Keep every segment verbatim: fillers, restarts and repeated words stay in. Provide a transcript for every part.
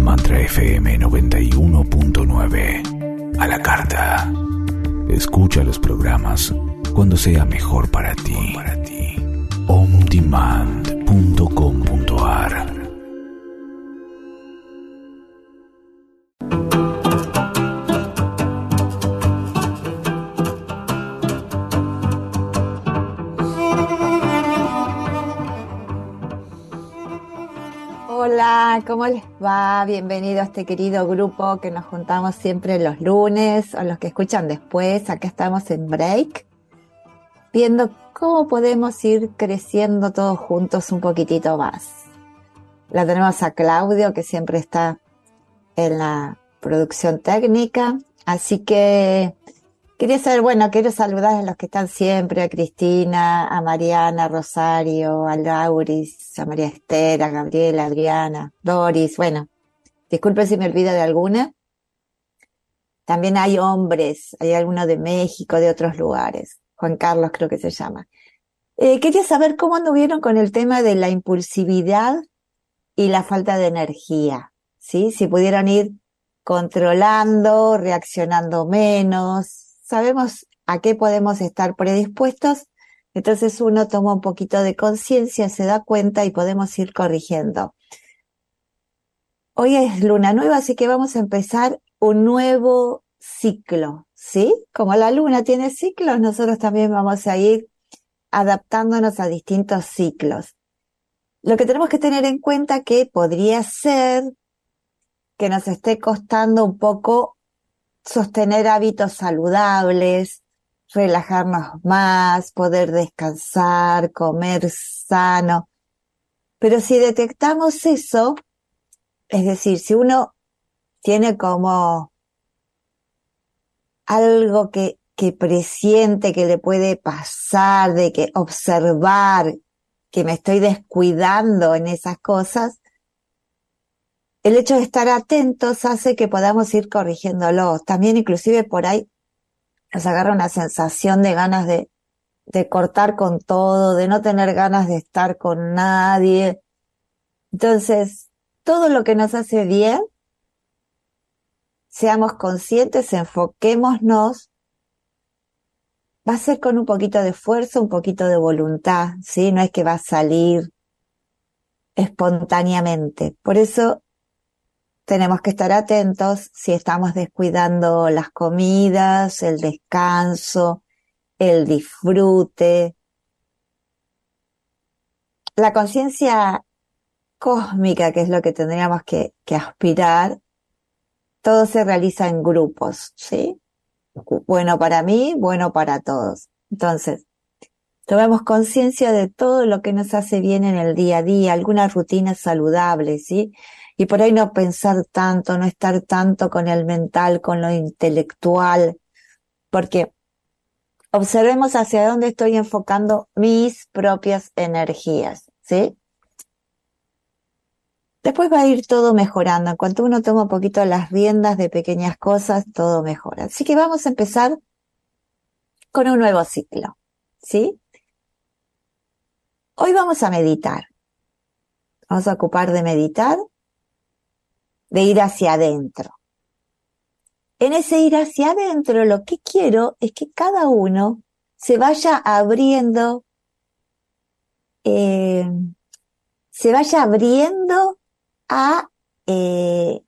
Mantra F M noventa y uno punto nueve. A la carta. Escucha los programas cuando sea mejor para ti. on demand punto com punto a r. Hola, ¿cómo les va? Bienvenido a este querido grupo que nos juntamos siempre los lunes, o los que escuchan después. Acá estamos en Break, viendo cómo podemos ir creciendo todos juntos un poquitito más. La tenemos a Claudio, que siempre está en la producción técnica, así que quería saber, bueno, quiero saludar a los que están siempre, a Cristina, a Mariana, a Rosario, a Lauris, a María Esther, a Gabriela, a Adriana, Doris, bueno, disculpen si me olvido de alguna. También hay hombres, hay algunos de México, de otros lugares. Juan Carlos creo que se llama. Eh, quería saber cómo anduvieron con el tema de la impulsividad y la falta de energía, ¿sí? Si pudieron ir controlando, reaccionando menos. Sabemos a qué podemos estar predispuestos, entonces uno toma un poquito de conciencia, se da cuenta y podemos ir corrigiendo. Hoy es luna nueva, así que vamos a empezar un nuevo ciclo, ¿sí? Como la luna tiene ciclos, nosotros también vamos a ir adaptándonos a distintos ciclos. Lo que tenemos que tener en cuenta que podría ser que nos esté costando un poco sostener hábitos saludables, relajarnos más, poder descansar, comer sano. Pero si detectamos eso, es decir, si uno tiene como algo que, que presiente que le puede pasar, de que observar que me estoy descuidando en esas cosas, el hecho de estar atentos hace que podamos ir corrigiéndolos. También inclusive por ahí nos agarra una sensación de ganas de, de cortar con todo, de no tener ganas de estar con nadie. Entonces, todo lo que nos hace bien, seamos conscientes, enfoquémonos, va a ser con un poquito de esfuerzo, un poquito de voluntad, ¿sí? No es que va a salir espontáneamente. Por eso tenemos que estar atentos si estamos descuidando las comidas, el descanso, el disfrute. La conciencia cósmica, que es lo que tendríamos que, que aspirar, todo se realiza en grupos, ¿sí? Bueno para mí, bueno para todos. Entonces, tomemos conciencia de todo lo que nos hace bien en el día a día, alguna rutina saludable, ¿sí? Y por ahí no pensar tanto, no estar tanto con el mental, con lo intelectual, porque observemos hacia dónde estoy enfocando mis propias energías, ¿sí? Después va a ir todo mejorando. En cuanto uno toma un poquito las riendas de pequeñas cosas, todo mejora. Así que vamos a empezar con un nuevo ciclo, ¿sí? Hoy vamos a meditar. Vamos a ocupar de meditar, de ir hacia adentro. En ese ir hacia adentro, lo que quiero es que cada uno se vaya abriendo, eh, se vaya abriendo a eh,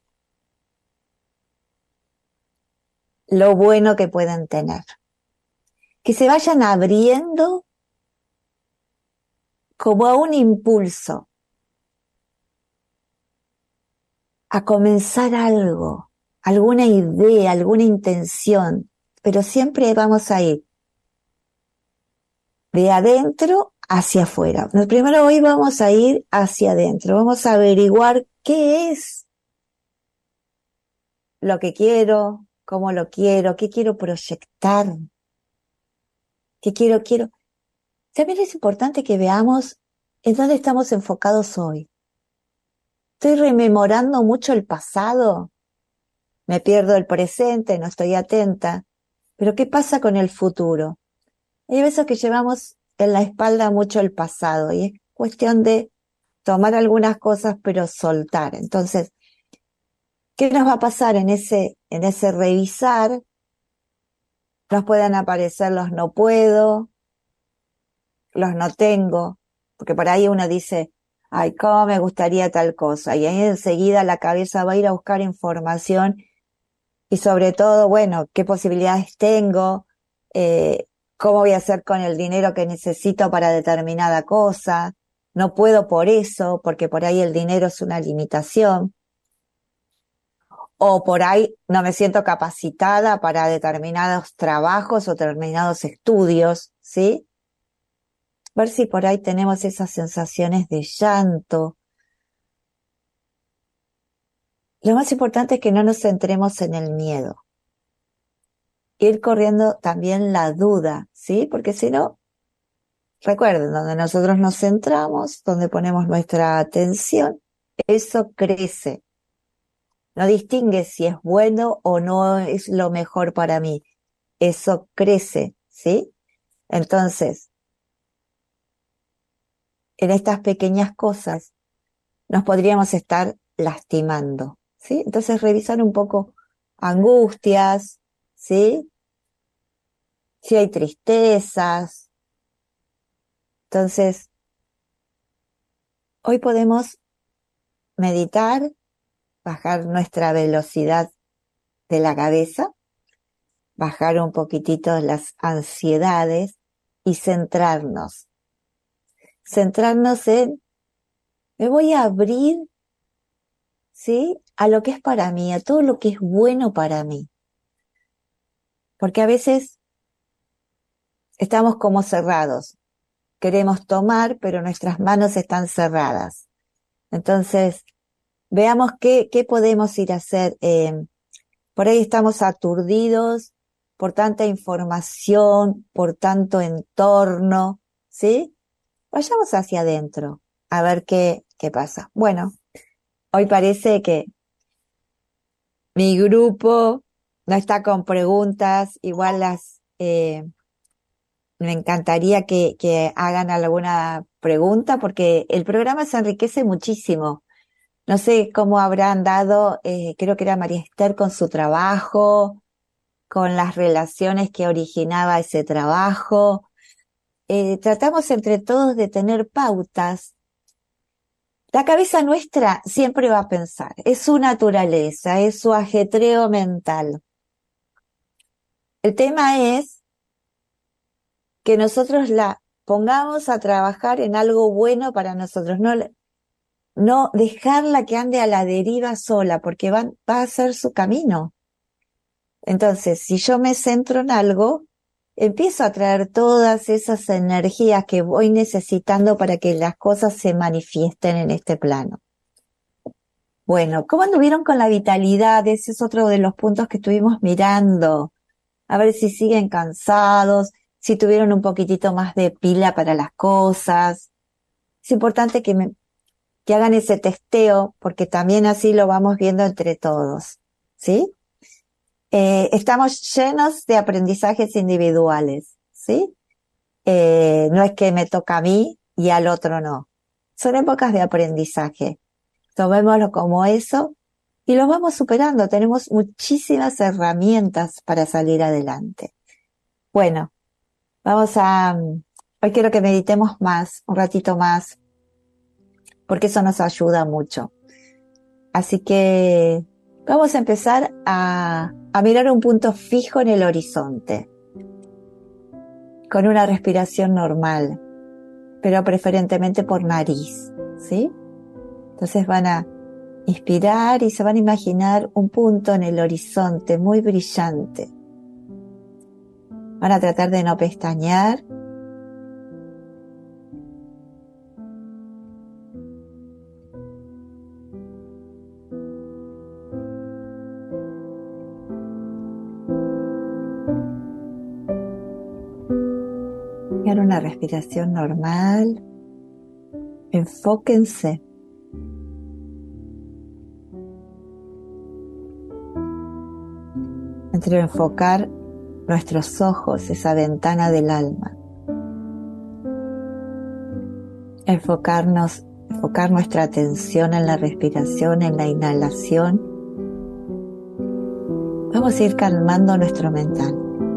lo bueno que pueden tener. Que se vayan abriendo como a un impulso, a comenzar algo, alguna idea, alguna intención, pero siempre vamos a ir de adentro hacia afuera. Primero hoy vamos a ir hacia adentro, vamos a averiguar qué es lo que quiero, cómo lo quiero, qué quiero proyectar, qué quiero, quiero. También es importante que veamos en dónde estamos enfocados hoy. Estoy rememorando mucho el pasado, me pierdo el presente, no estoy atenta. Pero ¿qué pasa con el futuro? Hay veces que llevamos en la espalda mucho el pasado y es cuestión de tomar algunas cosas pero soltar. Entonces, ¿Qué nos va a pasar en ese, en ese revisar? Nos pueden aparecer los no puedo, los no tengo, porque por ahí uno dice, ay, cómo me gustaría tal cosa, y ahí enseguida la cabeza va a ir a buscar información y sobre todo, bueno, qué posibilidades tengo, eh, cómo voy a hacer con el dinero que necesito para determinada cosa, no puedo por eso, porque por ahí el dinero es una limitación, o por ahí no me siento capacitada para determinados trabajos o determinados estudios, ¿sí? Ver si por ahí tenemos esas sensaciones de llanto. Lo más importante es que no nos centremos en el miedo. Ir corriendo también la duda, ¿sí? Porque si no, recuerden, donde nosotros nos centramos, donde ponemos nuestra atención, eso crece. No distingue si es bueno o no es lo mejor para mí. Eso crece, ¿sí? Entonces, en estas pequeñas cosas nos podríamos estar lastimando, ¿sí? Entonces, revisar un poco angustias, ¿sí? Si hay tristezas. Entonces, hoy podemos meditar, bajar nuestra velocidad de la cabeza, bajar un poquitito las ansiedades y centrarnos. Centrarnos en, me voy a abrir, ¿sí? A lo que es para mí, a todo lo que es bueno para mí. Porque a veces estamos como cerrados. Queremos tomar, pero nuestras manos están cerradas. Entonces, veamos qué, qué podemos ir a hacer. Eh, por ahí estamos aturdidos por tanta información, por tanto entorno, ¿sí? Vayamos hacia adentro a ver qué, qué pasa. Bueno, hoy parece que mi grupo no está con preguntas, igual las... Eh, me encantaría que, que hagan alguna pregunta porque el programa se enriquece muchísimo. No sé cómo habrán dado, eh, creo que era María Esther con su trabajo, con las relaciones que originaba ese trabajo. Eh, tratamos entre todos de tener pautas. La cabeza nuestra siempre va a pensar, es su naturaleza, es su ajetreo mental. El tema es que nosotros la pongamos a trabajar en algo bueno para nosotros, no, no dejarla que ande a la deriva sola, porque va, va a ser su camino. Entonces, si yo me centro en algo, empiezo a traer todas esas energías que voy necesitando para que las cosas se manifiesten en este plano. Bueno, ¿cómo anduvieron con la vitalidad? Ese es otro de los puntos que estuvimos mirando. A ver si siguen cansados, si tuvieron un poquitito más de pila para las cosas. Es importante que, me, que hagan ese testeo, porque también así lo vamos viendo entre todos, ¿sí? Eh, estamos llenos de aprendizajes individuales, ¿sí? Eh, no es que me toca a mí y al otro no. Son épocas de aprendizaje. Tomémoslo como eso y lo vamos superando. Tenemos muchísimas herramientas para salir adelante. Bueno, vamos a... Hoy quiero que meditemos más, un ratito más, porque eso nos ayuda mucho. Así que vamos a empezar a, a mirar un punto fijo en el horizonte, con una respiración normal, pero preferentemente por nariz, ¿sí? Entonces van a inspirar y se van a imaginar un punto en el horizonte muy brillante. Van a tratar de no pestañear. Y ahora una respiración normal. Enfóquense. Entre enfocar nuestros ojos, esa ventana del alma. Enfocarnos, enfocar nuestra atención en la respiración, en la inhalación Vamos a ir calmando nuestro mental.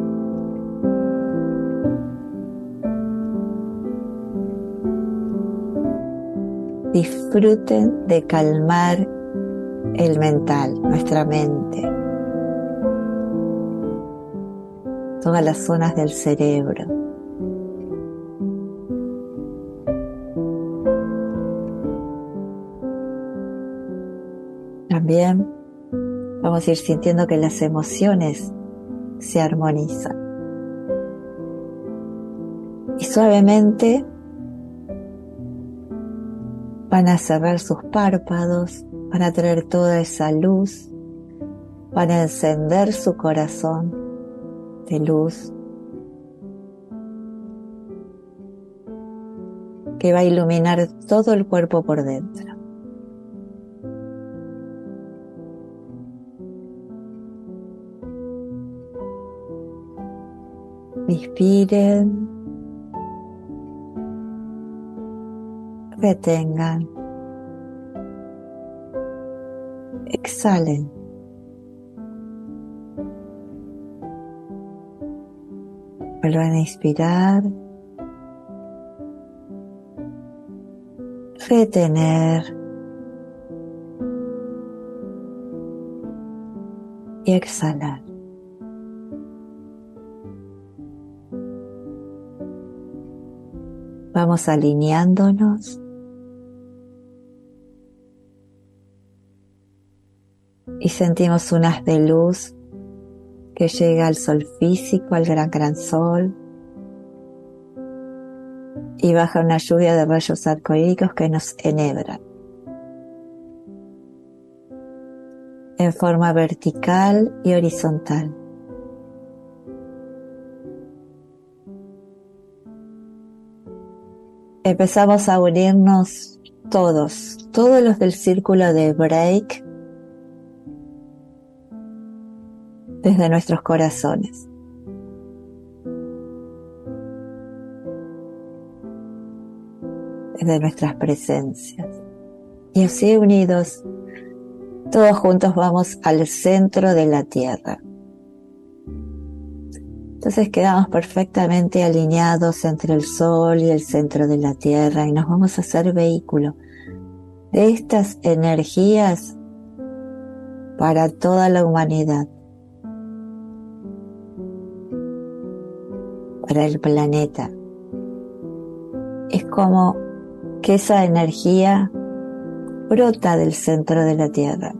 Disfruten de calmar el mental, nuestra mente, todas las zonas del cerebro. También vamos a ir sintiendo que las emociones se armonizan. Y suavemente van a cerrar sus párpados, van a traer toda esa luz, van a encender su corazón de luz que va a iluminar todo el cuerpo por dentro. Inspiren, retengan, exhalen. Vuelvan a inspirar, retener y exhalar. Vamos alineándonos y sentimos un haz de luz que llega al sol físico, al gran gran sol, y baja una lluvia de rayos arcoíris que nos enhebran en forma vertical y horizontal. Empezamos a unirnos todos, todos los del círculo de Break, desde nuestros corazones. Desde nuestras presencias. Y así unidos, todos juntos vamos al centro de la Tierra. Entonces quedamos perfectamente alineados entre el Sol y el centro de la Tierra y nos vamos a hacer vehículo de estas energías para toda la humanidad, para el planeta. Es como que esa energía brota del centro de la Tierra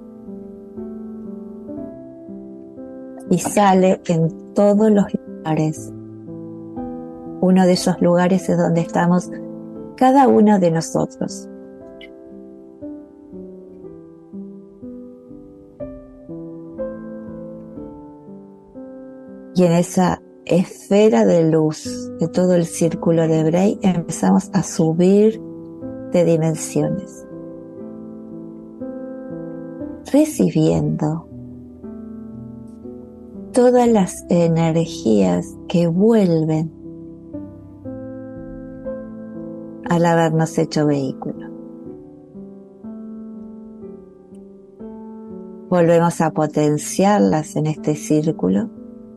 y sale en todos los lugares. Uno de esos lugares es donde estamos cada uno de nosotros. Y en esa esfera de luz de todo el círculo de Bray empezamos a subir de dimensiones, recibiendo todas las energías que vuelven al habernos hecho vehículo. Volvemos a potenciarlas en este círculo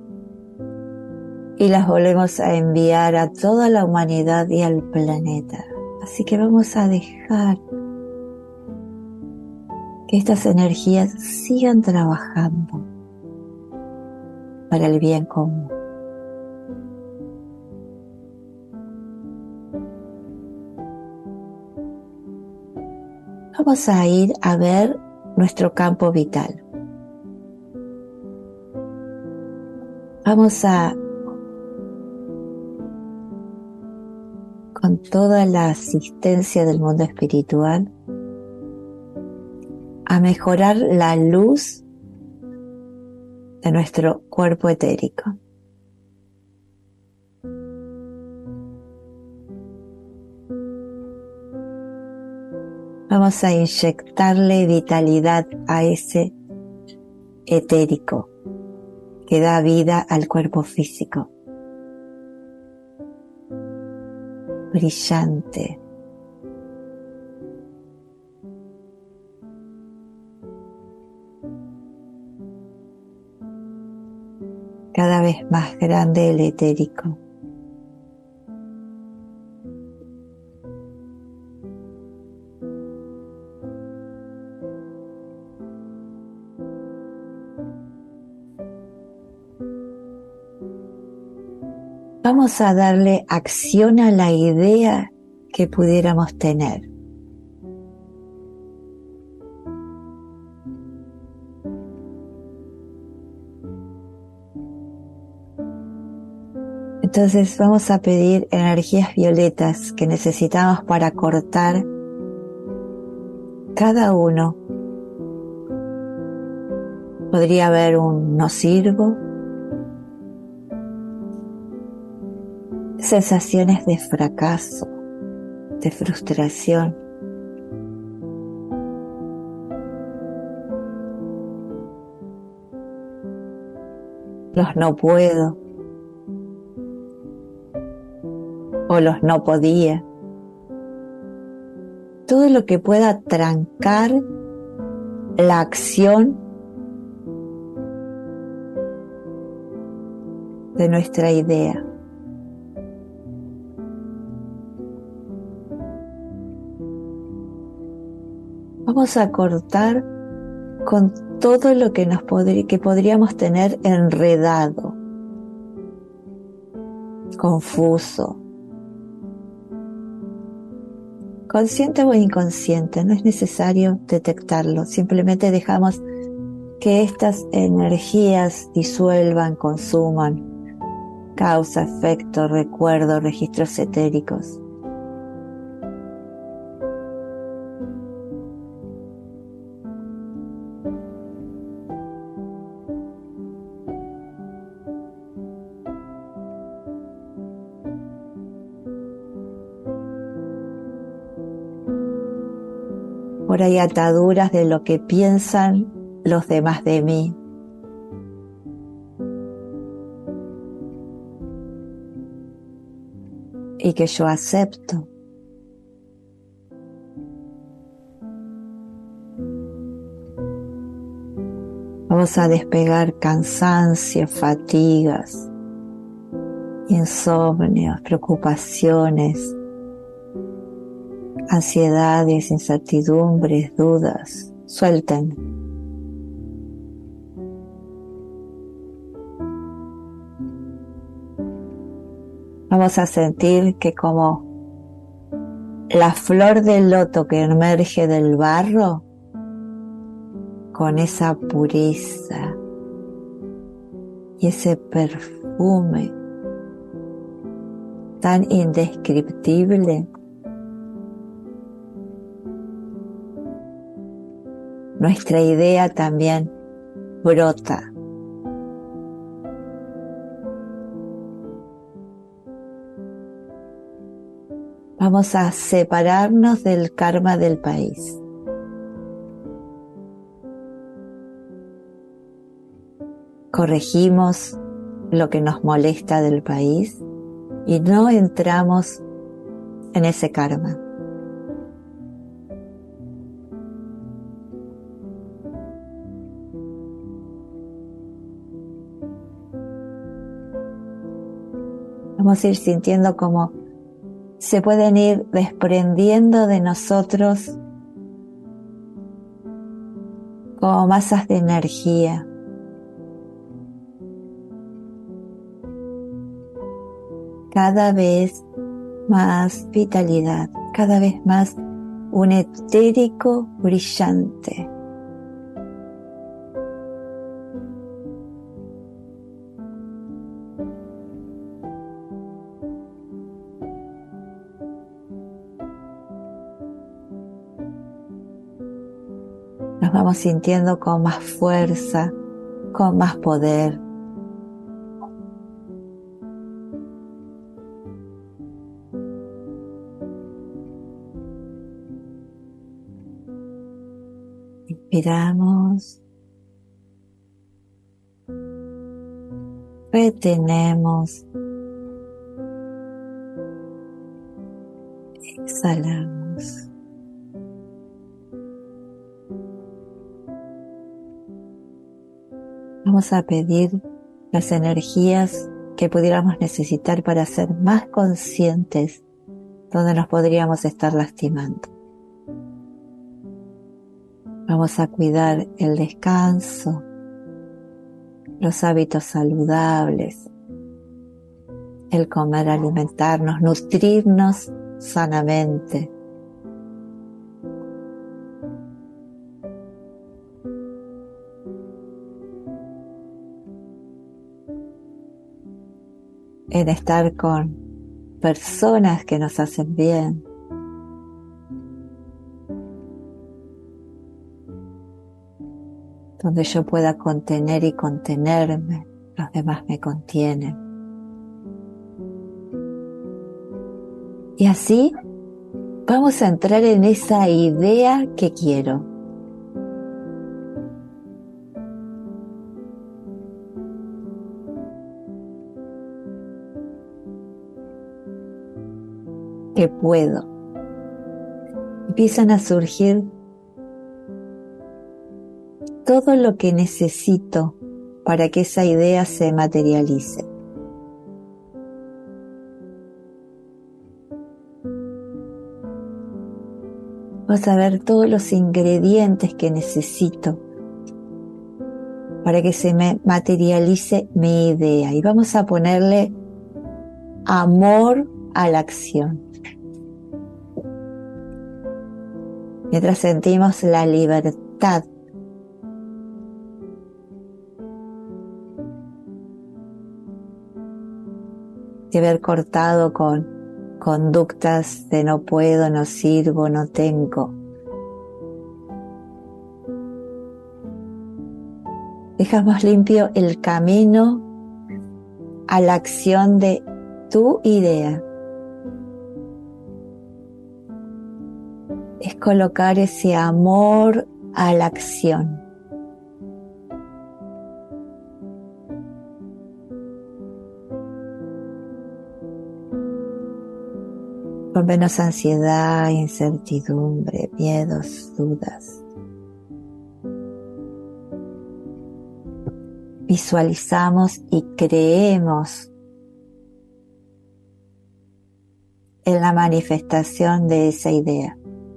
y las volvemos a enviar a toda la humanidad y al planeta. Así que vamos a dejar que estas energías sigan trabajando para el bien común. Vamos a ir a ver nuestro campo vital. Vamos a, con toda la asistencia del mundo espiritual, a mejorar la luz de nuestro cuerpo etérico. Vamos a inyectarle vitalidad a ese etérico que da vida al cuerpo físico. Brillante. cada vez más grande el etérico. Vamos a darle acción a la idea que pudiéramos tener. Entonces vamos a pedir energías violetas que necesitamos para cortar cada uno. Podría haber un no sirvo, sensaciones de fracaso, de frustración. Los no puedo o los no podía. Todo lo que pueda trancar la acción de nuestra idea. Vamos a cortar con todo lo que nos podría, que podríamos tener enredado, confuso, consciente o inconsciente. No es necesario detectarlo, simplemente dejamos que estas energías disuelvan, consuman, causa, efecto, recuerdo, registros etéricos. Por ahí ataduras de lo que piensan los demás de mí. Y que yo acepto. Vamos a despegar cansancio, fatigas, insomnios, preocupaciones, ansiedades, incertidumbres, dudas. Suelten. Vamos a sentir que como la flor del loto que emerge del barro, con esa pureza y ese perfume tan indescriptible, nuestra idea también brota. Vamos a separarnos del karma del país. Corregimos lo que nos molesta del país y no entramos en ese karma. Vamos a ir sintiendo cómo se pueden ir desprendiendo de nosotros como masas de energía. Cada vez más vitalidad, cada vez más un etérico brillante. Nos vamos sintiendo con más fuerza, con más poder. Inspiramos. Retenemos. Exhalamos. Vamos a pedir las energías que pudiéramos necesitar para ser más conscientes donde nos podríamos estar lastimando. Vamos a cuidar el descanso, los hábitos saludables, el comer, alimentarnos, nutrirnos sanamente. En estar con personas que nos hacen bien. Donde yo pueda contener y contenerme, los demás me contienen. Y así vamos a entrar en esa idea que quiero. Que puedo. Empiezan a surgir todo lo que necesito para que esa idea se materialice. Vamos a ver todos los ingredientes que necesito para que se me materialice mi idea. Y vamos a ponerle amor a la acción. Mientras sentimos la libertad de haber cortado con conductas de no puedo, no sirvo, no tengo. Dejamos limpio el camino a la acción de tu idea. Es colocar ese amor a la acción. Con menos ansiedad, incertidumbre, miedos, dudas. Visualizamos y creemos en la manifestación de esa idea.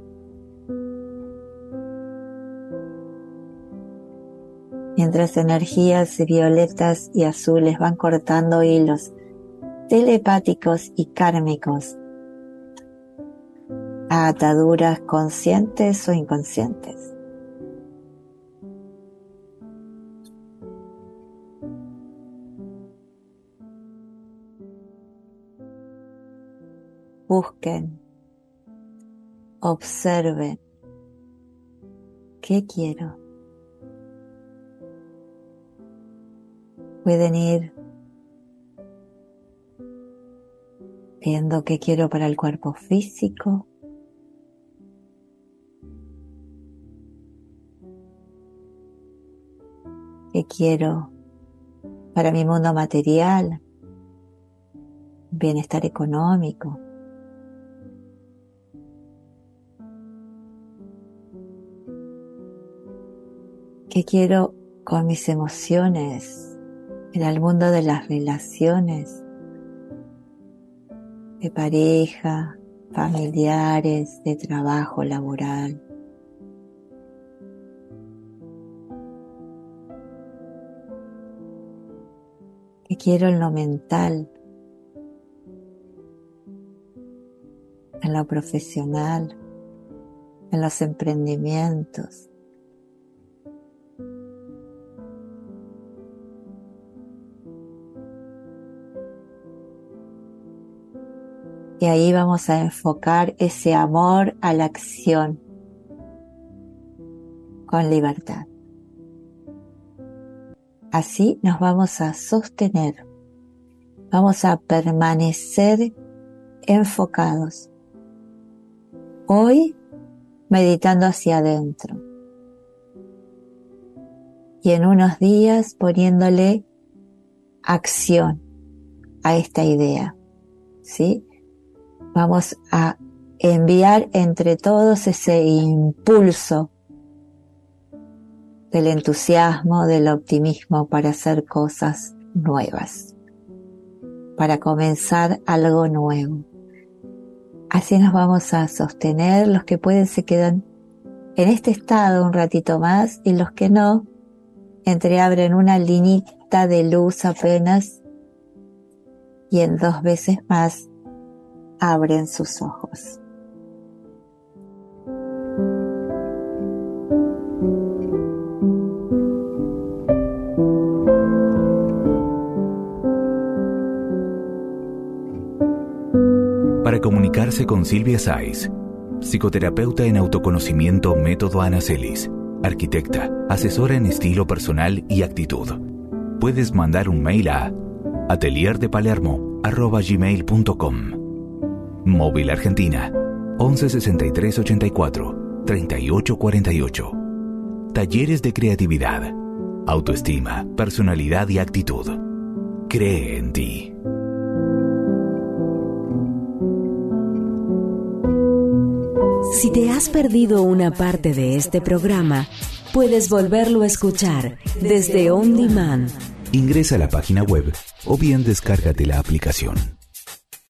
Mientras energías violetas y azules van cortando hilos telepáticos y kármicos a ataduras conscientes o inconscientes. Busquen, observen, ¿qué quiero? Pueden ir viendo qué quiero para el cuerpo físico, qué quiero para mi mundo material, bienestar económico. ¿Qué quiero con mis emociones en el mundo de las relaciones, de pareja, familiares, de trabajo laboral? ¿Qué quiero en lo mental, en lo profesional, en los emprendimientos? Y ahí vamos a enfocar ese amor a la acción con libertad. Así nos vamos a sostener, vamos a permanecer enfocados. Hoy meditando hacia adentro y en unos días poniéndole acción a esta idea, ¿sí? Vamos a enviar entre todos ese impulso del entusiasmo, del optimismo para hacer cosas nuevas, para comenzar algo nuevo. Así nos vamos a sostener. Los que pueden se quedan en este estado un ratito más, y los que no, entreabren una linita de luz apenas, y en dos veces más abren sus ojos. Para comunicarse con Silvia Sáiz, psicoterapeuta en autoconocimiento Método Ana Celis, arquitecta, asesora en estilo personal y actitud, puedes mandar un mail a atelierdepalermo arroba gmail punto com. Móvil Argentina once sesenta y tres ochenta y cuatro treinta y ocho cuarenta y ocho. Talleres de creatividad, autoestima, personalidad y actitud. Cree en ti. Si te has perdido una parte de este programa, puedes volverlo a escuchar desde On Demand. Ingresa a la página web o bien descárgate la aplicación.